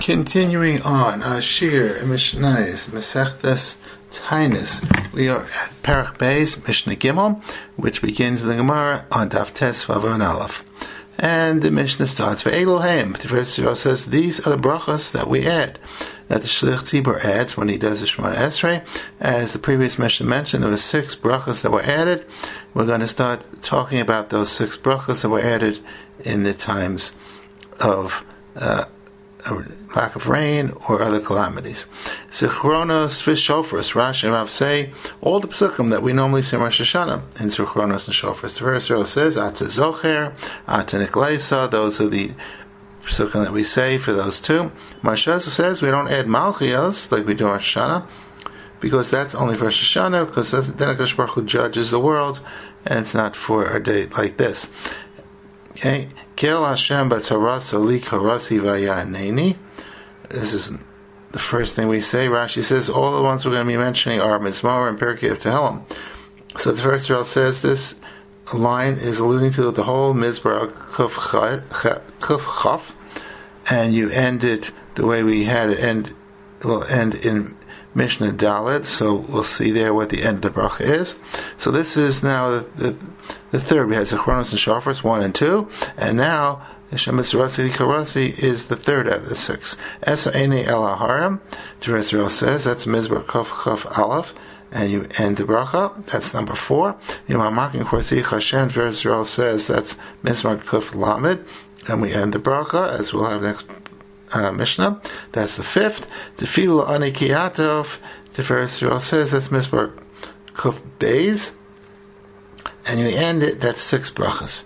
Continuing on, Ashir Mishnayis Masechtas Tainus. We are at Perach Beis Mishnah Gimel, which begins the Gemara on Daf Tes Vav and Aleph. And the Mishnah starts, Ve'elohem. The first Torah says, these are the brachas that we add, that the Shliach Tzibur adds when he does the Shemona Esrei. As the previous Mishnah mentioned, there were 6 brachas that were added. We're going to start talking about those 6 brachas that were added in the times of lack of rain or other calamities. Zichronos v'shofros. Rashi and Rav say all the psukim that we normally say in Rosh Hashanah in Zichronos and Shofros. The first row says Ata Zocher, Ata Nikleisa. Those are the psukim that we say for those two. Marsha says we don't add Malchios like we do in Rosh Hashanah because that's only for Rosh Hashanah, because then HaKadosh Baruch Hu judges the world and it's not for a day like this. Okay. Kel Hashem b'Torah li karasi v'yaneni. This is the first thing we say. Rashi says all the ones we're going to be mentioning are Mizmor and Pirkei of Tehillim. So the first row says this line is alluding to the whole Mizmor Kuf Chaf, and you end it the way we had it end. Will end in Mishnah Dalet, so we'll see there what the end of the bracha is. So this is now the third. We had Zichronos and Shofros 1 and 2, and now Hashem B'Tzarasi Karasi is the third out of the 6. Esa Einei El Aharim, the Israel says that's Mizmor Kuf Aleph, and you end the bracha. That's number 4. Yomamakin Korsi Hashem, the Israel says that's Mizmor Kuf Lamed, and we end the bracha as we'll have next Mishnah. That's the 5th. The Tefillah Ani Kiyatov, the first Yisrael says that's Mizmor Kuf Beis, and you end it. That's 6 brachas.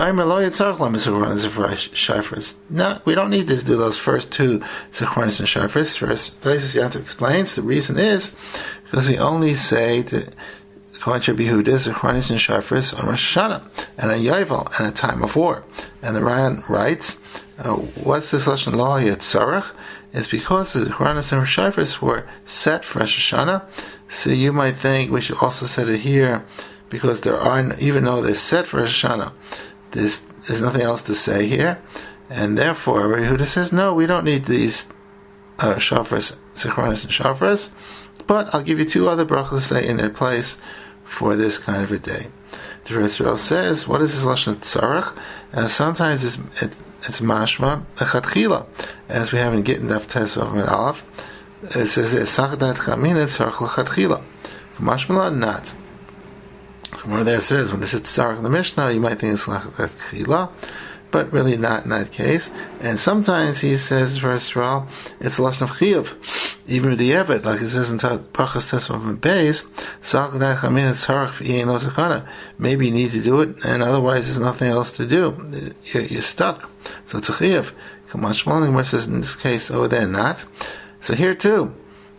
No, we don't need to do those first 2 Zichronos and Shofros. First places Yaakov explains the reason is because we only say to according to Yehuda, Zichronos and Shofros on Rosh Hashanah and a Yovel and a time of war. And the Ryan writes, what's this lashon law here? Tzarech is because the Zichronos and Shofros were set for Rosh Hashanah. So you might think we should also set it here because there are, even though they're set for Rosh Hashanah, there's nothing else to say here, and therefore Yehuda says no, we don't need these Shofros, Zichronos and Shofros, but I'll give you 2 other brachos to say in their place for this kind of a day. The Israel says, what is this lashon tzarech? Sometimes it's mashma lechatchila, as we have in Gittin Daf Tes Vav and Aleph. It says sachdat chamina tzarech lechatchila. For mashma not. So one there says when this is tzarech in the Mishnah, you might think it's lechatchila, but really not in that case. And sometimes he says for Israel, it's a lashon of chiyuv. Even with the Eved, like it says in Parchas Tes Vav and Beis, maybe you need to do it, and otherwise there's nothing else to do. You're stuck. So it's a chiyuv. Kamash Malin says in this case, they're not. So here too,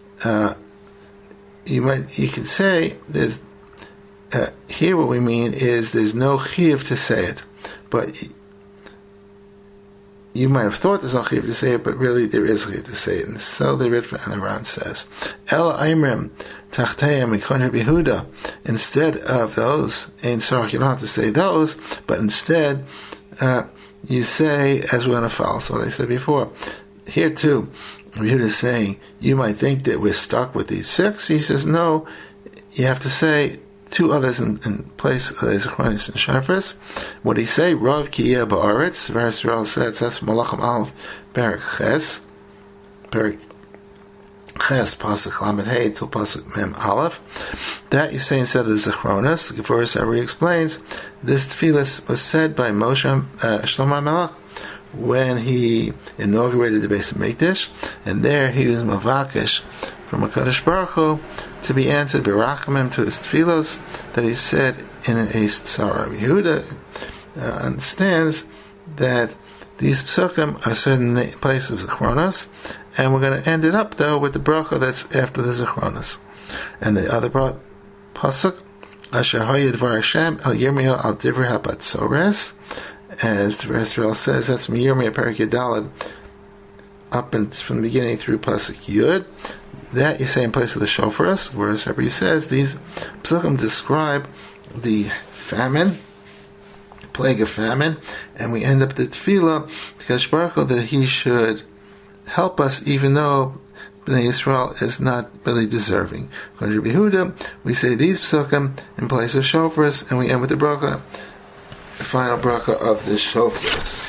you could say there's here what we mean is there's no chiyuv to say it, but you might have thought there's no chiyuv to say it, but really there is chiyuv to say it. And so the Ritva and the Ran says, El Aimrim Tachteim Mikon Yehuda. Instead of those, in Sarach, you don't have to say those, but instead you say as we're going to follow. So what I said before. Here too, Yehuda is saying, you might think that we're stuck with these 6. He says, no, you have to say 2 others in place of the Zichronos and Shofros. What he say? Rav Kiyah Ba'aretz. Verse Rav says that's Malachim Aleph Perek Ches Pasuk Lamed Hey till Pasuk Mem Aleph. That you say instead of the Zichronos. The Gemara Sari explains this tefillah was said by Moshe Shlomo Melech when he inaugurated the Beis Hamikdash, and there he was mavakesh from HaKadosh Baruch Hu to be answered berachamim to his tefillos that he said in an Eis Tzara. Yehuda understands that these psukim are said in the place of Zichronos, and we're going to end it up though with the bracha that's after the Zichronos. And the other pasuk, Asher Hayid Var Hashem Al Yirmiyahu Al Divrei HaBatzores, as the Israel says, that's from Yirmiyah Perek Yudalad up and from the beginning through pasuk Yud. That you say in place of the Shofros, whereas he says these psukim describe the famine, plague of famine, and we end up the tefillah because Baruch Hu, that he should help us even though Bnei Yisrael is not really deserving. According to Rabbi Yehuda, we say these psukim in place of shofars, and we end with the bracha, the final bracha of the shofars.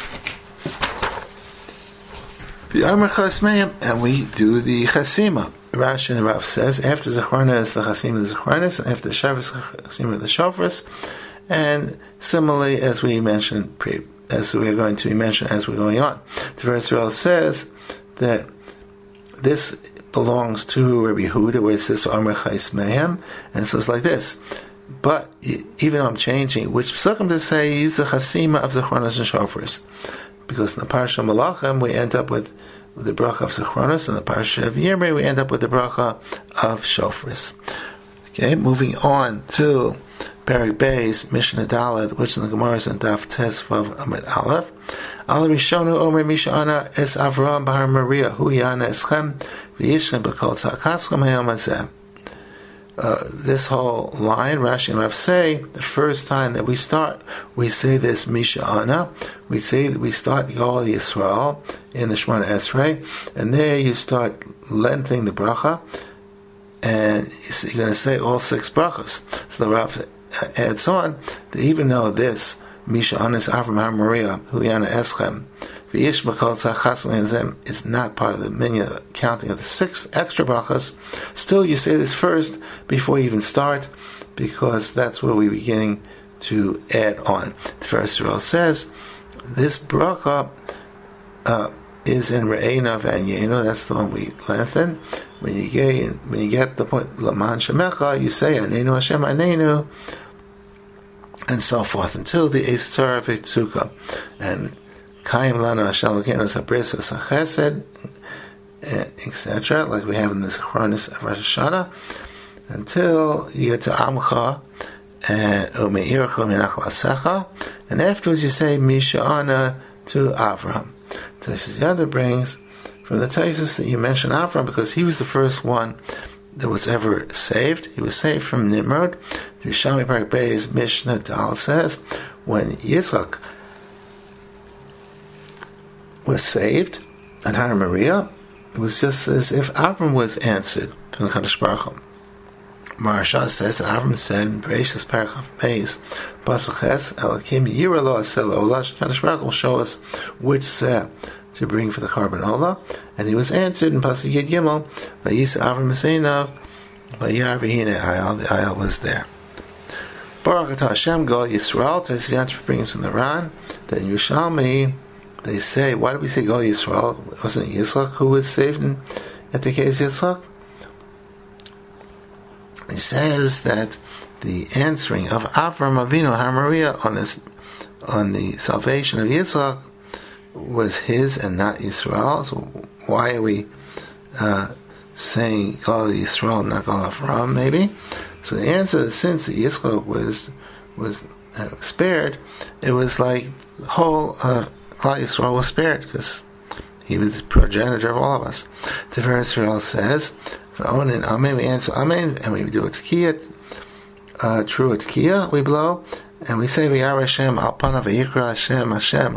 And we do the chasima. Rashi and the Rav says, after Zachrona is the chasima, the Zachronis, and after the Shabbos, the chasima, the shofars, and similarly as we mentioned, as we're going to mention as we're going on. The verse says that this belongs to Rabbi Yehuda, where it says Amar Chais Mehem, and it says like this. But even though I'm changing, which psukim to say, use the chasima of Zachronos and shofars, because in the Parsha Malachim we end up with the bracha of Zachronos, and the Parsha of Yirmei we end up with the bracha of shofars. Okay, moving on to Perek Beis, Mishnah Daled, which in the Gemara is in Daf Tes Vav Amud Aleph. Al Rishonu Omer Mishana Es Avraham Bahar Maria Hu Yana Eschem V'Yishna B'Kol Tzakaschem Hayom Hazeh. This whole line, Rashi and Rav say, the first time that we start, we say this Mishana. We say that we start Yol Yisrael in the Shemona Esrei, and there you start lengthening the bracha, and you're going to say all 6 brachas. So the Rav adds on that even though this Mishana is Avraham Maria Hu Yana Eschem V'Yish B'Kol Tzachasem Hazem is not part of the minya counting of the 6 extra brachas. Still, you say this first before you even start, because that's where we're beginning to add on. The first Yisrael says this bracha is in Re'ena V'Anyenu. That's the one we lengthen. When you get the point Laman Shemecha, you say Anenu Hashem Anenu, and so forth until the Eitzar V'Tzuka and Kayim Lanu Hashem Elokeinu Sabris V'Sachesed, etc., like we have in the Zachronis of Rosh Hashanah, until you get to Amcha and Umeircha Minach Lasecha, and afterwards you say Misha'ana to Avraham. Taisus Yada brings from the Taisus that you mentioned Avraham because he was the first one that was ever saved. He was saved from Nimrod. Yerushalmi Perek Beis Mishnah Dal says when Yitzchak was saved and Har Maria, it was just as if Avram was answered from the Kadosh Baruch Hu. Maharsha says that Avram said in Bereshis Perek Beis Pasuk Ches Elokim Yira Lo Aseh Lo Kadosh Baruch Hu will show us which seh to bring for the Karban Olah, and he was answered in Pasuk Yud Gimel Vayisa Avram Eseinav Vayar V'Hine Ayal. The Ayal was there. Baruch Atah Hashem Gol Yisrael. Taisus Yantav brings from the Ran that in Yerushalmi they say, why do we say Gol Yisrael? Wasn't it Yitzchak who was saved at the case of Yitzchak? He says that the answering of Avram Avinu Har Maria on the salvation of Yitzchak was his and not Yisrael. So why are we saying Gol Yisrael, not Gol Avram? Maybe. So the answer is, since Yitzchak was spared, it was like the whole Klal Yisrael was spared because he was the progenitor of all of us. Tifer Yisrael says, "V'onin Amen." We answer Amen, and we do a tkiyah, true tkiyah. We blow, and we say V'yar Hashem al panav v'yikra Hashem Hashem,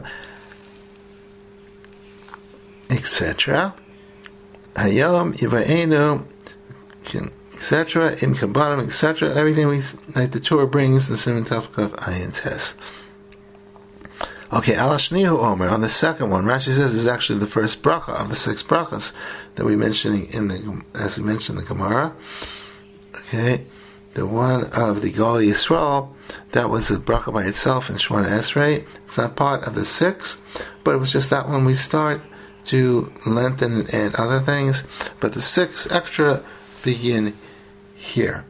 etc. Hayom Yivaenu, etc. Im Kabbanim, etc. Everything we like the Torah brings in Siman Tavkav Ayin Tes. Okay, Al Shnihu Omer, on the second one, Rashi says this is actually the first bracha of the 6 brachas that we mentioned as we mentioned in the Gemara. Okay, the one of the Gol Yisrael, that was a bracha by itself in Shemona Esrei. It's not part of the 6, but it was just that one we start to lengthen and add other things. But the 6 extra begin here.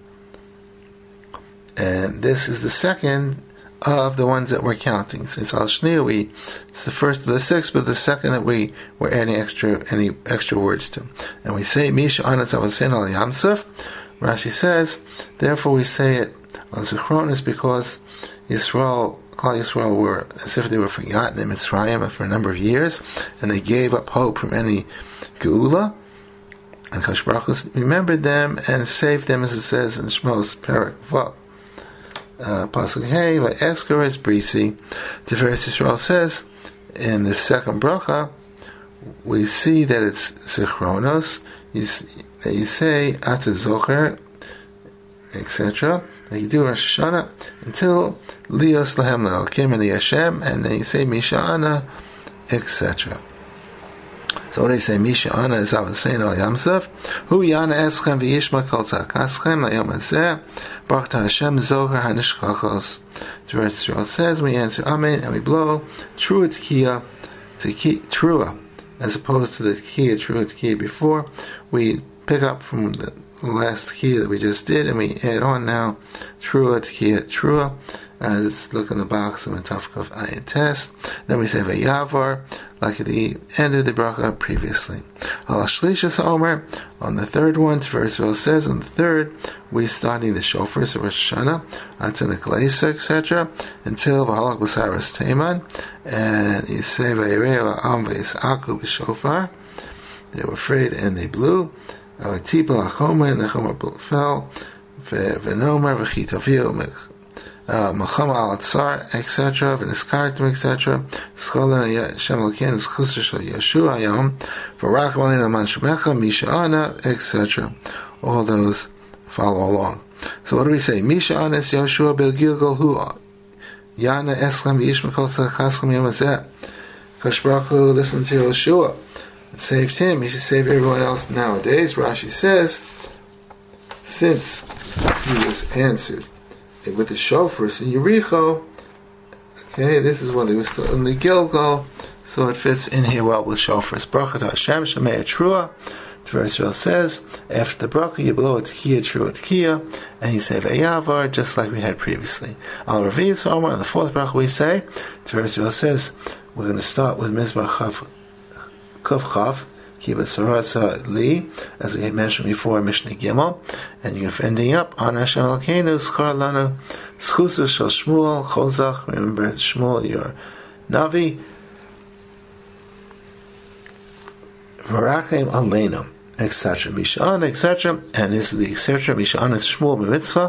And this is the second of the ones that we're counting. So it's Al Shniu, it's the first of the 6, but the second that we're adding any extra words to. And we say Misha Anatz Avasin Al Yamsuf. Rashi says, therefore we say it on Zechronis because Klal Yisrael were as if they were forgotten in Mitzrayim for a number of years, and they gave up hope from any Geula. And Kadosh Baruch Hu remembered them and saved them, as it says in Shmos Perek Vav. Pasuk Hey, like Esker is Brisi. Tiferes Yisrael says in the second bracha, we see that it's Zichronos. You say Ata Zocher, etc. You do Rosh Hashanah until Lios Lahem L'Elkim and Hashem, and then you say Misha'ana, etc. So what do you say? Misha'ana is I was saying Al Yamsef. Hu Yana Eschem v'Yishma Kol Tzakaschem L'Yom Hazeh Baruch Hashem Zocher HaNishkachos. The rest of says we answer Amen and we blow Trua Tkiya to Trua, as opposed to the Tkiya Trua Tkiya before. We pick up from the last Tkiya that we just did, and we add on now Trua Tkiya Trua. Let's look in the box of Tafkov Ayin Test. Then we say Vayavar, like at the end of the bracha previously. Al Shlishas Omer, on the third one, verse says on the third, we're starting the shofar, so Rosh Hashanah, Atana Kalesa, etc., until Vahalach B'Saras Teman, and you say Vayireu Am V'Yisaku B'Shofar. They were afraid and they blew. Tipal HaChomer, and the Chomer fell. V'Nomer V'Chitavil Machama al Tsar, etc., V'Niskartim, etc., Scholar Shem Elkein, Schusar Shal Yeshua Yom, V'Rach Malin Aman Shemecha, Misha'ana, etc. All those follow along. So what do we say? Misha'ana is Yeshua Bel Gilgal Hu Yana Eslem V'Yishma Kol Tzachaslam Yom Hazeh. Kadosh Baruch Hu listened to Yeshua and saved him. He should save everyone else nowadays. Rashi says, since he was answered with the shofars in Yericho, okay, this is when they were still in the Gilgal, so it fits in here well with shofars. Baruch Hashem Shemei Trua. The verse says, after the bracha you blow a Tkiya Trua Tkiya, and you say Vayavar, just like we had previously. Al Raviyas Omer, on the fourth bracha we say, the verse says, we're going to start with Mizmar Kuf Chav, Kibbutz Sarasa Li, as we had mentioned before, Mishnah Gimel, and you're ending up on Hashem Elkeinu, Schar Lanu, Schusa Shal Shmuel, Chozach, remember Shmuel, your Navi, Varachem Aleinu, etc. Misha'an, etc. And this is the etc. Misha'an is Shmuel b'mitzvah.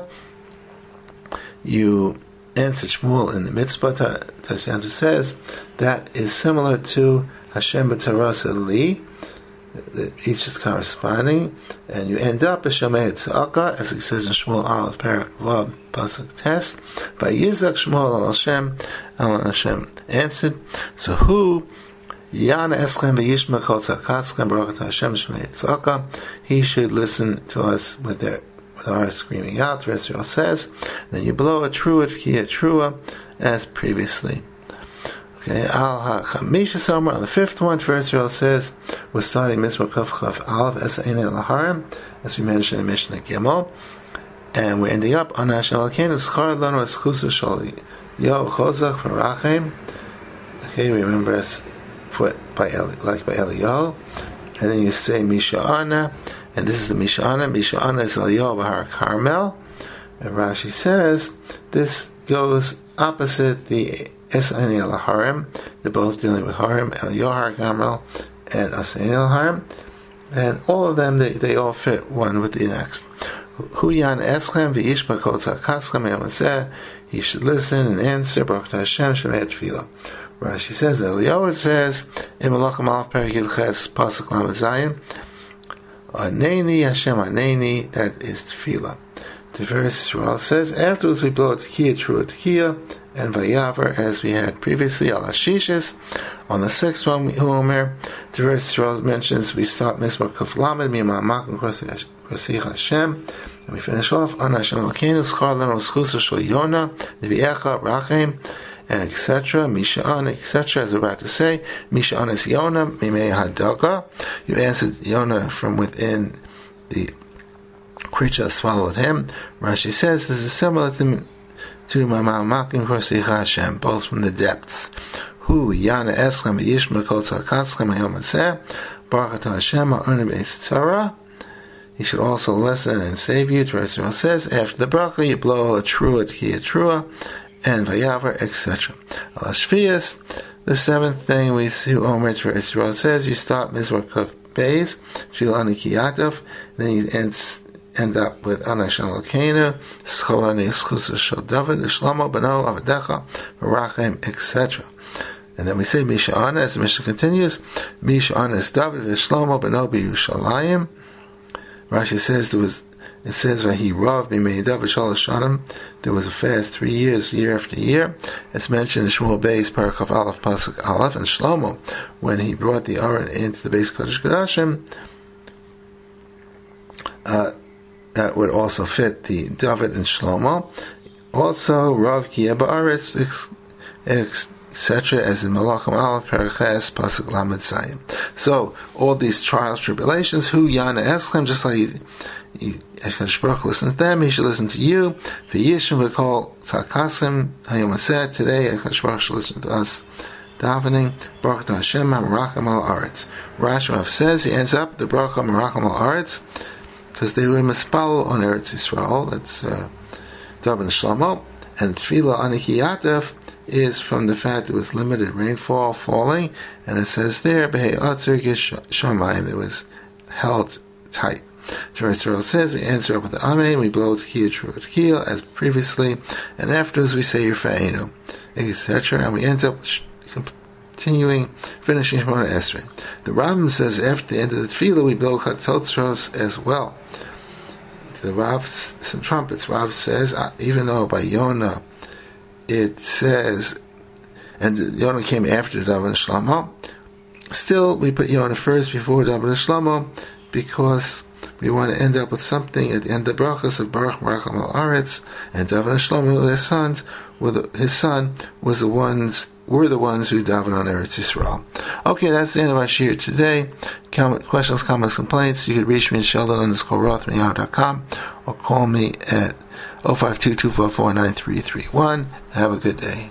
You answer Shmuel in the mitzvah. Tasyantu says that is similar to Hashem b'Tarasa Li. Each is corresponding, and you end up B'Shamei Tzaka, as it says in Shmuel Aleph Perak Vav Pasuk Test. Vayizak Shmuel al Hashem answered. So who Yana Eschem v'Yishma Kol Tzakatzchem Baruch Hashem Shmei Tzaka. He should listen to us with our screaming out. The rest says, then you blow a Trua Tkiya Trua as previously. Okay, Al HaChamisha Somer, on the fifth one, verse says, we're starting Mizmor Kuf Chav Aleph Es Ein El Harim, as we mentioned in Mishnah Gimel, and we're ending up on Hashem Elkeinu Schar Lanu Eschusa Shal Yo Chozach V'Rachem. Okay, remember us by Eliyahu, and then you say Misha'ana, and this is the Misha'ana. Misha'ana is Eliyahu Bahar Carmel, and Rashi says this goes opposite the Es'ani El Harim. They're both dealing with Harim, Eliyahu Har Carmel, and Es'ani El Harim, and all of them they all fit one with the next. Hu Yan Eschem v'Yishma Kol Tzakaschem Yom Hazeh. He should listen and answer. Baruch Hashem Shemei Tefillah. Rashi says, Eliyahu says, in Malachim Aleph Perek Yud Ches Pasuk Lamed Zayin, Aneni Hashem Aneni, that is Tefillah. The verse says, afterwards we blow Tkiya Trua Tkiya and Vayavar, as we had previously, Al Hashishis. On the sixth one, the verse mentions we start Mizmor Kuf Lamed Mimah Makom Krosich Hashem, and we finish off on Hashem Elkeinu Schar Lanu Eschusa Shal Yona Nevi'echa Rachem, and etc. Misha'an, etc. As we're about to say, Misha'an is Yona Mimei Hadaga. You answered Yona from within the creature that swallowed him. Rashi says this is similar to Mamam Makim Krosich Hashem, both from the depths. Hu Yana Eschem V'Yishma Kol Tzakatzchem Hayom Hazeh Baruch Hashem Ha'onim Beis Torah. He should also listen and save you. Torah says after the bracha you blow a Trua Tkiya Trua and Vayavar, etc. Al Shvius, the seventh thing we see Omer to Israel says, you start Mizmor Kuf Beis, Tfilah Nikiyatov, then you end up with Ana Hashem Elkeinu, Scholani Eschusa Shal David, Shlomo Bano Avadecha, Barachem, etc. And then we say Misha Ana, as the Mishnah continues, Misha Ana is David v'Shlomo b'no b'Yushalayim. Rashi says it says he Rav b'mei David shalosh shanim. There was a fast 3 years, year after year. It's mentioned in Shmuel Beis Parakov Aleph Pasuk Aleph, and Shlomo, when he brought the Aron into the Beis Kodesh Kodashim, that would also fit the David and Shlomo. Also, Rav Kiyeh Ba'aretz, etc., as in Malachim Aleph, Paraches, Pasuk Lamed Zayin. So, all these trials, tribulations, who Yana Eschem, just like HaKadosh Baruch Hu listens to them, he should listen to you. V'yishim v'kol tzakasim, Hayom Aseh, today HaKadosh Baruch Hu should listen to us. Davening, Baruch Hashem HaMerachim Al Aretz. Rashi says, he ends up the Baruch HaMerachim Al Aretz, because they were mispal on Eretz Yisrael. That's David and Shlomo. And Tefillah Aniki Yatef is from the fact there was limited rainfall falling, and it says there, Behei Atzer Gish Shamayim, it was held tight. Torah Yisrael says, we answer up with the Amen, we blow Tekiah, as previously, and afterwards we say Yirfa'enu, etc., and we end up continuing, finishing Shemona Esrei. The Rambam says after the end of the Tefillah we blow Chatzotzros as well. The Rav, some trumpets, Rav says, even though by Yonah it says, and Yonah came after David and Shlomo, still we put Yonah first before David and Shlomo, because we want to end up with something at the end of the brachas of Baruch Merachim Al Aretz, and David and Shlomo, their sons, his son were the ones who davened on Eretz Yisrael. Okay, that's the end of our shir today. Questions, comments, complaints, you can reach me at sheldon_roth@yahoo.com or call me at 052-244-9331. Have a good day.